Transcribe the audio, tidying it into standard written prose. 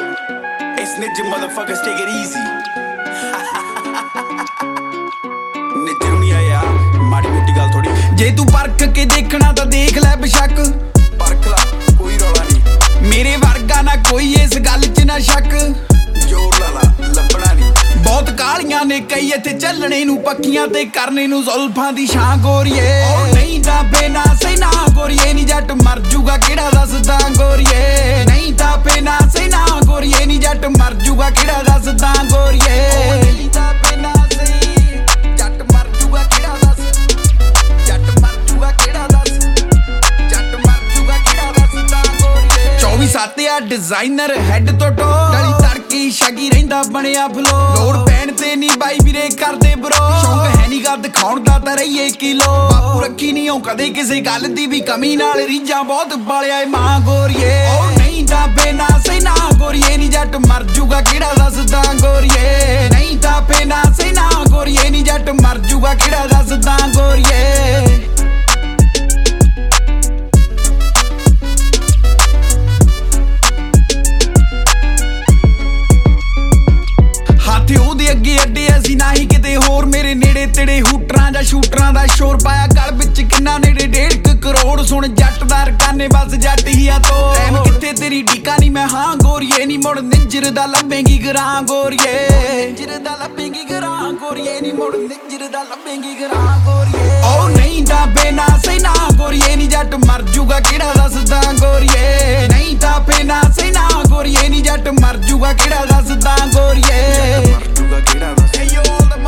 It's Ninja motherfuckers, take it easy. Ninja नहीं आया माड़ी मोटी गल थोड़ी जे तू परख के देखना तो देख लै बेशक परख ला कोई रौला नहीं मेरे वर्गा ना कोई इस गल च ना शक जोर ला ला लभना नहीं बहुत कालियां ने कई इत्थे चलने नू पक्कियां ते करने नू जुल्फां दी छां गोरीए नहीं तां बेना सही ना गोरीए नी जट मर जूगा केड़ा दसदा गोरीए नहीं तां बेना सही ना गोरीए नी जट मर जूगा केड़ा दसदा गोरीए नहीं तां बेना सही जट मर जूगा केड़ा दस जट मर जूगा केड़ा दस जट मर जूगा केड़ा दसदा गोरीए 24/7 आ डिजाइनर हेड तो टो गली तड़की शगी रहिंदा बनिया फ्लो लोड़ पैण ते नी बाई वीरे करदे ब्रो शौक है नी गा दिखाउण दा तां रहीए किलो बापू रखी नी हो कदे किसे गल दी भी कमी नाल रीझां बहुत बालिया मां गोरीए ओ नहीं तां बेना सही ना गोरीए नी जट मर जूगा केड़ा दसदा गोरीए नहीं तां बेना सही ना गोरीए नी जट मर जूगा केड़ा दसदा गोरीए ਅੱਗੇ ਅੱਡੇ ਅਸੀਂ ਨਾ ਹੀ ਕਿਤੇ ਹੋਰ ਮੇਰੇ ਨੇੜੇ ਤੇੜੇ ਹੂਟਰਾਂ ਜਾਂ ਸ਼ੂਟਰਾਂ ਦਾ ਸ਼ੋਰ ਪਾਇਆ ਗਲ ਵਿੱਚ ਕਿੰਨਾ ਨੇੜੇ 1.5 ਕਰੋੜ ਸੁਣ ਜੱਟ ਦਾ ਰਕਾਨੇ ਬਸ ਜੱਟ ਹੀ ਆ ਤੋ ਟਾਈਮ ਕਿੱਥੇ ਤੇਰੀ ਢੀਕਾ ਨਹੀਂ ਮੈਂ ਹਾਂ ਗੋਰੀਏ ਨਹੀਂ ਮੁੜ ਨਿੰਜਰ ਦਾ ਲੱਭੇਂਗੀ ਗਰਾਂ ਗੋਰੀਏ ਨਿੰਜਰ ਦਾ ਲੱਭੇਂਗੀ ਗਰਾਂ ਗੋਰੀਏ ਨਹੀਂ ਮੁੜ ਨਿੰਜਰ ਦਾ ਲੱਭੇਂਗੀ ਗਰਾਂ ਗੋਰੀਏ ਓ ਨਹੀਂ ਤਾਂ ਬੇਨਾ ਸਹੀ ਨਾ ਗੋਰੀਏ ਨਹੀਂ ਜੱਟ ਮਰ ਜੂਗਾ ਕਿਹੜਾ ਦੱਸਦਾ ਗੋਰੀਏ ਨਹੀਂ ਤਾਂ ਬੇਨਾ ਸਹੀ ਨਾ ਗੋਰੀਏ ਨਹੀਂ ਜੱਟ ਮਰ ਜੂਗਾ ਕਿਹੜਾ ਦੱਸਦਾ ਗੋਰੀਏ Hey yo, all the